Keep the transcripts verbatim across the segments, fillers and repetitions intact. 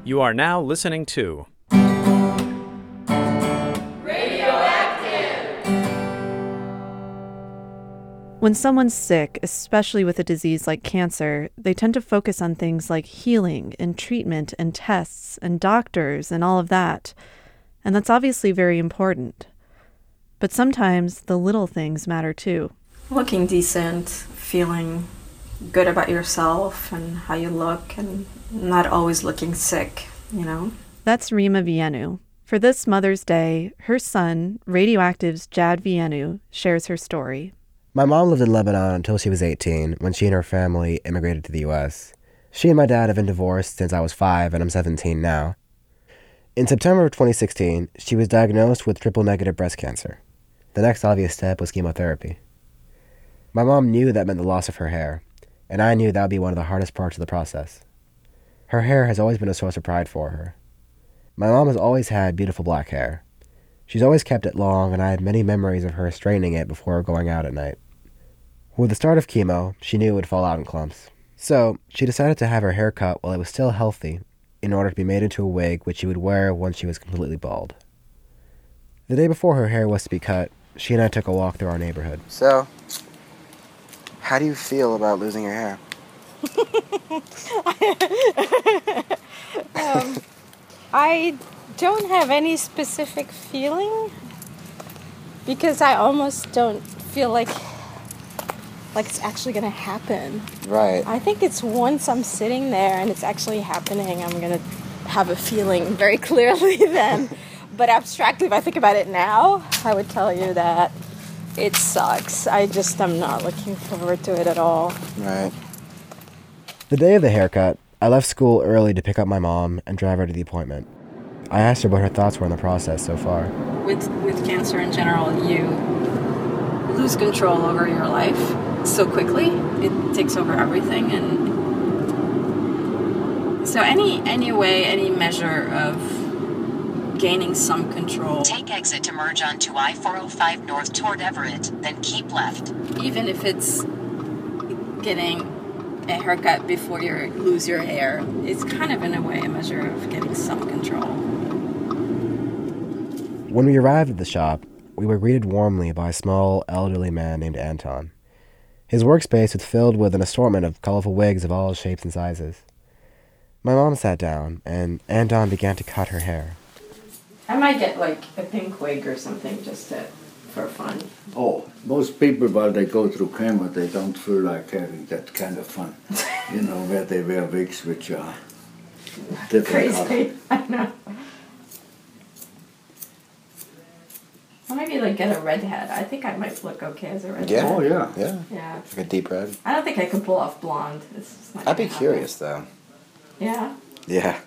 You are now listening to When someone's sick, especially with a disease like cancer, they tend to focus on things like healing and treatment and tests and doctors and all of that. And that's obviously very important. But sometimes the little things matter too. Looking decent, feeling good about yourself and how you look, and not always looking sick, you know? That's Rima Vienu. For this Mother's Day, her son, Radioactive's Jad Vienu, shares her story. My mom lived in Lebanon until she was eighteen, when she and her family immigrated to the U S. She and my dad have been divorced since I was five, and I'm seventeen now. In September of twenty sixteen, she was diagnosed with triple-negative breast cancer. The next obvious step was chemotherapy. My mom knew that meant the loss of her hair, and I knew that would be one of the hardest parts of the process. Her hair has always been a source of pride for her. My mom has always had beautiful black hair. She's always kept it long, and I have many memories of her straightening it before going out at night. With the start of chemo, she knew it would fall out in clumps. So, she decided to have her hair cut while it was still healthy in order to be made into a wig which she would wear once she was completely bald. The day before her hair was to be cut, she and I took a walk through our neighborhood. So, how do you feel about losing your hair? um, I don't have any specific feeling because I almost don't feel like like it's actually going to happen. Right. I think it's once I'm sitting there and it's actually happening, I'm going to have a feeling very clearly then. But abstractly, if I think about it now, I would tell you that it sucks. I just am not looking forward to it at all. Right. The day of the haircut, I left school early to pick up my mom and drive her to the appointment. I asked her what her thoughts were on the process so far. With with cancer in general, you lose control over your life so quickly. It takes over everything, and so any any way, any measure of gaining some control. Take exit to merge onto I four oh five north toward Everett, then keep left. Even if it's getting a haircut before you lose your hair, it's kind of in a way a measure of getting some control. When we arrived at the shop, we were greeted warmly by a small, elderly man named Anton. His workspace was filled with an assortment of colorful wigs of all shapes and sizes. My mom sat down, and Anton began to cut her hair. I might get like a pink wig or something just to, for fun. Oh, most people, while they go through chemo, they don't feel like having that kind of fun. You know, where they wear wigs which are different Crazy, colors. I know. Or maybe like get a red head. I think I might look okay as a red Yeah. head. Oh, yeah. Yeah. Yeah. Like a deep red. I don't think I could pull off blonde. It's just not I'd be gonna happen. curious, though. Yeah. Yeah.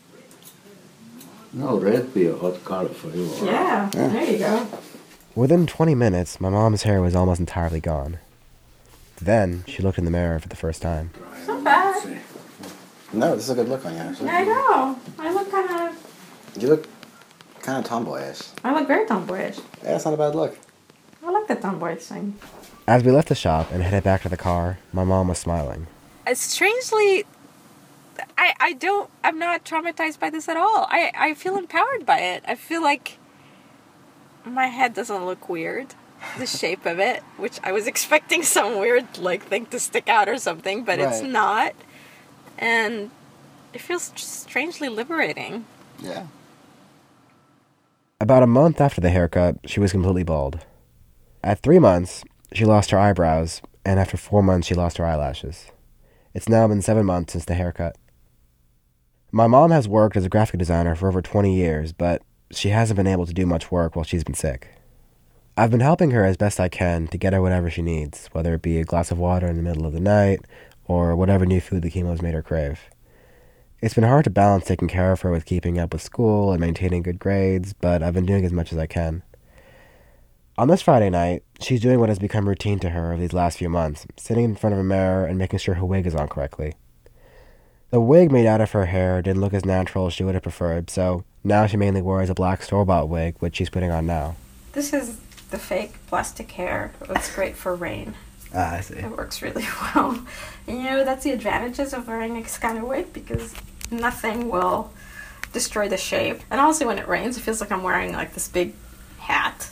No, red be a hot color for you. all right? Yeah. Yeah. There you go. Within twenty minutes, my mom's hair was almost entirely gone. Then, she looked in the mirror for the first time. It's not bad. See. No, this is a good look on you, actually. I know. I look kind of. You look kind of tomboyish. I look very tomboyish. Yeah, that's not a bad look. I like the tomboy thing. As we left the shop and headed back to the car, my mom was smiling. It's strangely, I, I don't, I'm not traumatized by this at all. I, I feel empowered by it. I feel like my head doesn't look weird. The shape of it, which I was expecting some weird, like, thing to stick out or something, but it's Right. not. And it feels strangely liberating. Yeah. About a month after the haircut, she was completely bald. At three months, she lost her eyebrows, and after four months, she lost her eyelashes. It's now been seven months since the haircut. My mom has worked as a graphic designer for over twenty years, but she hasn't been able to do much work while she's been sick. I've been helping her as best I can to get her whatever she needs, whether it be a glass of water in the middle of the night, or whatever new food the chemo's made her crave. It's been hard to balance taking care of her with keeping up with school and maintaining good grades, but I've been doing as much as I can. On this Friday night, she's doing what has become routine to her over these last few months, sitting in front of a mirror and making sure her wig is on correctly. The wig made out of her hair didn't look as natural as she would have preferred, so now she mainly wears a black store-bought wig, which she's putting on now. This is the fake plastic hair. It's great for rain. Ah, I see. It works really well. And, you know, that's the advantages of wearing this kind of wig, because nothing will destroy the shape. And also when it rains, it feels like I'm wearing like this big hat.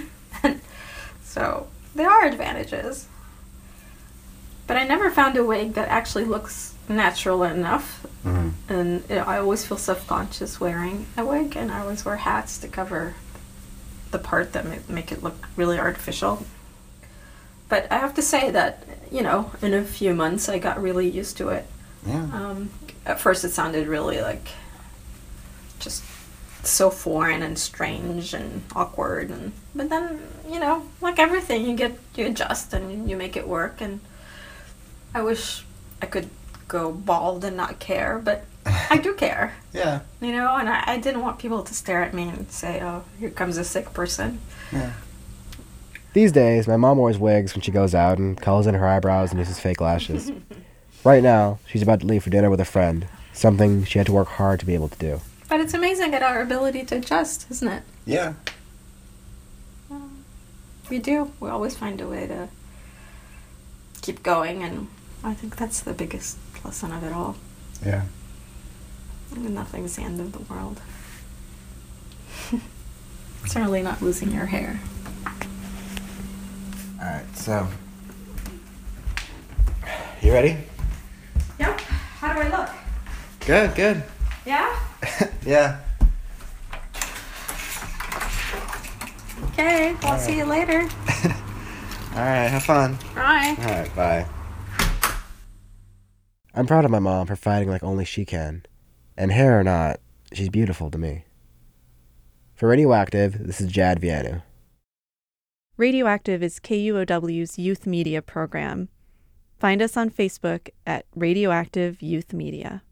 So there are advantages. But I never found a wig that actually looks natural enough. Mm-hmm. And you know, I always feel self-conscious wearing a wig, and I always wear hats to cover the part that ma- make it look really artificial. But I have to say that, you know, in a few months I got really used to it. Yeah. Um, at first it sounded really like just so foreign and strange and awkward, and but then, you know, like everything, you get you adjust and you make it work. And I wish I could go bald and not care, but I do care. Yeah. You know, and I, I didn't want people to stare at me and say, oh, here comes a sick person. Yeah. These days, my mom wears wigs when she goes out and colors in her eyebrows and uses fake lashes. Right now, she's about to leave for dinner with a friend, something she had to work hard to be able to do. But it's amazing at our ability to adjust, isn't it? Yeah. We do. We always find a way to keep going, and I think that's the biggest lesson of it all. Yeah. I mean, nothing's the end of the world. Certainly not losing your hair. Alright, so. You ready? Yep. How do I look? Good, good. Yeah? Yeah. Okay. I'll see you later. Alright, have fun. Bye. Alright, bye. I'm proud of my mom for fighting like only she can. And hair or not, she's beautiful to me. For Radioactive, this is Jad Vianu. Radioactive is K U O W's youth media program. Find us on Facebook at Radioactive Youth Media.